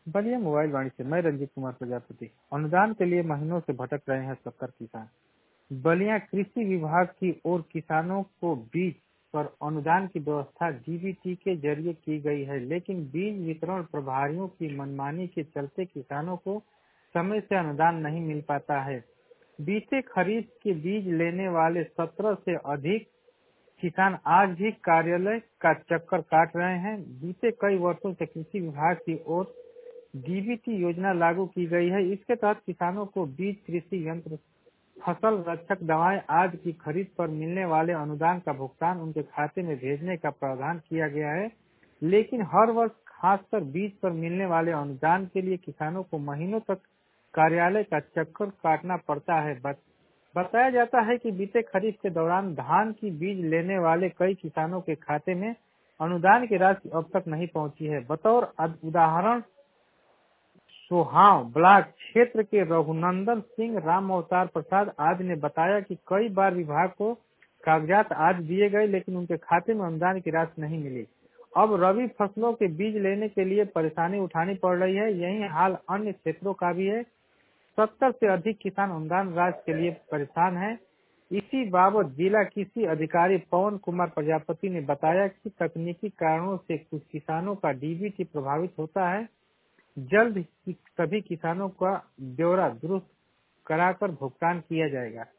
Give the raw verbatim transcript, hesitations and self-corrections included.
Ballia mobile वाणी से मैं रंजीत कुमार प्रजापति। अनुदान के लिए महीनों से भटक रहे हैं सत्तर किसान। बलिया कृषि विभाग की ओर किसानों को बीज पर अनुदान की व्यवस्था डीबीटी के जरिए की गई है, लेकिन बीज वितरण प्रभारियों की मनमानी के चलते किसानों को समय से अनुदान नहीं मिल पाता है। बीते खरीफ के बीज लेने वाले सत्रह से अधिक किसान आज भी कार्यालय का चक्कर काट रहे हैं। बीते कई वर्षों से कृषि विभाग की ओर डीबीटी योजना लागू की गई है। इसके तहत किसानों को बीज, कृषि यंत्र, फसल रक्षक दवाएं आदि की खरीद पर मिलने वाले अनुदान का भुगतान उनके खाते में भेजने का प्रावधान किया गया है, लेकिन हर वर्ष खासकर बीज पर मिलने वाले अनुदान के लिए किसानों को महीनों तक कार्यालय का चक्कर काटना पड़ता है। बताया जाता है कि बीते खरीफ के दौरान धान की बीज लेने वाले कई किसानों के खाते में अनुदान की राशि अब तक नहीं पहुंची है। बतौर उदाहरण सोहाव ब्लॉक क्षेत्र के रघुनंदन सिंह, राम अवतार प्रसाद आदि ने बताया कि कई बार विभाग को कागजात आदि दिए गए, लेकिन उनके खाते में अनुदान की राशि नहीं मिली। अब रबी फसलों के बीज लेने के लिए परेशानी उठानी पड़ रही है। यही हाल अन्य क्षेत्रों का भी है। सत्तर से अधिक किसान अनुदान राशि के लिए परेशान हैं। इसी बाबत जिला कृषि अधिकारी पवन कुमार प्रजापति ने बताया कि तकनीकी कारणों से कुछ किसानों का डीबीटी प्रभावित होता है। जल्द ही सभी किसानों का ब्यौरा दुरुस्त कराकर भुगतान किया जाएगा।